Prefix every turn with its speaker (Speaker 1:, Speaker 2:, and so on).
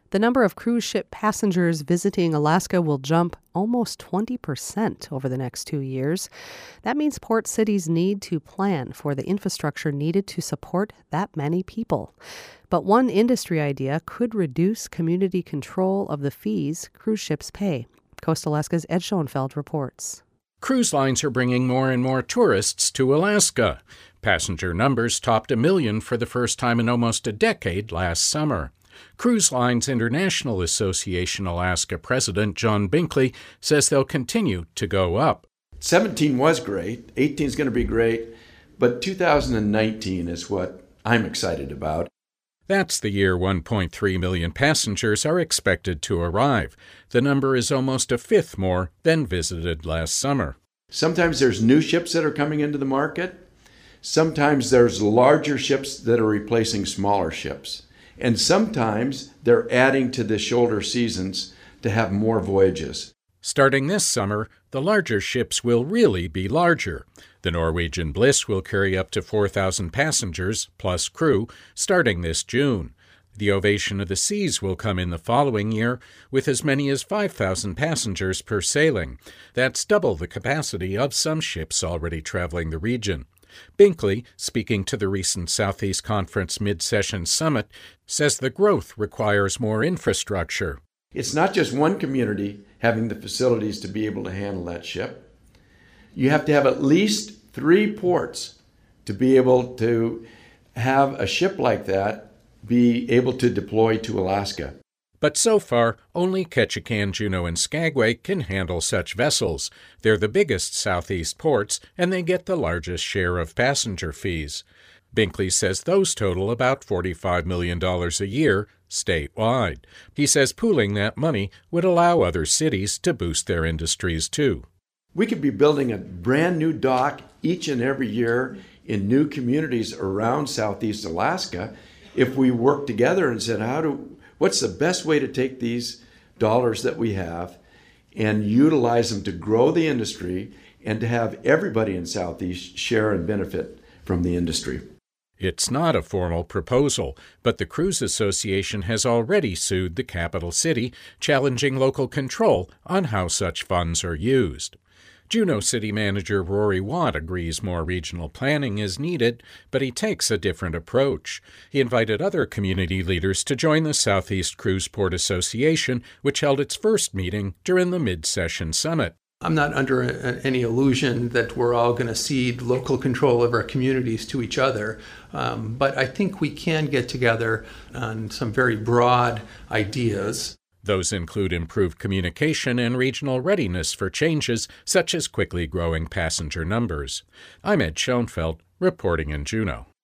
Speaker 1: The number of cruise ship passengers visiting Alaska will jump almost 20% over the next 2 years. That means port cities need to plan for the infrastructure needed to support that many people. But one industry idea could reduce community control of the fees cruise ships pay. Coast Alaska's Ed Schoenfeld reports.
Speaker 2: Cruise lines are bringing more and more tourists to Alaska. Passenger numbers topped 1 million for the first time in almost a decade last summer. Cruise Lines International Association Alaska President John Binkley says they'll continue to go up.
Speaker 3: 17 was great, 18 is going to be great, but 2019 is what I'm excited about.
Speaker 2: That's the year 1.3 million passengers are expected to arrive. The number is almost a fifth more than visited last summer.
Speaker 3: Sometimes there's new ships that are coming into the market. Sometimes there's larger ships that are replacing smaller ships. And sometimes they're adding to the shoulder seasons to have more voyages.
Speaker 2: Starting this summer, the larger ships will really be larger. The Norwegian Bliss will carry up to 4,000 passengers, plus crew, starting this June. The Ovation of the Seas will come in the following year, with as many as 5,000 passengers per sailing. That's double the capacity of some ships already traveling the region. Binkley, speaking to the recent Southeast Conference mid-session summit, says the growth requires more infrastructure.
Speaker 3: It's not just one community having the facilities to be able to handle that ship. You have to have at least 3 ports to be able to have a ship like that be able to deploy to Alaska.
Speaker 2: But so far, only Ketchikan, Juneau, and Skagway can handle such vessels. They're the biggest southeast ports, and they get the largest share of passenger fees. Binkley says those total about $45 million a year statewide. He says pooling that money would allow other cities to boost their industries too.
Speaker 3: We could be building a brand new dock each and every year in new communities around Southeast Alaska if we work together and said, what's the best way to take these dollars that we have and utilize them to grow the industry and to have everybody in Southeast share and benefit from the industry.
Speaker 2: It's not a formal proposal, but the Cruise Association has already sued the capital city, challenging local control on how such funds are used. Juneau City Manager Rory Watt agrees more regional planning is needed, but he takes a different approach. He invited other community leaders to join the Southeast Cruise Port Association, which held its first meeting during the mid-session summit.
Speaker 4: I'm not under any illusion that we're all going to cede local control of our communities to each other, but I think we can get together on some very broad ideas.
Speaker 2: Those include improved communication and regional readiness for changes, such as quickly growing passenger numbers. I'm Ed Schoenfeld, reporting in Juneau.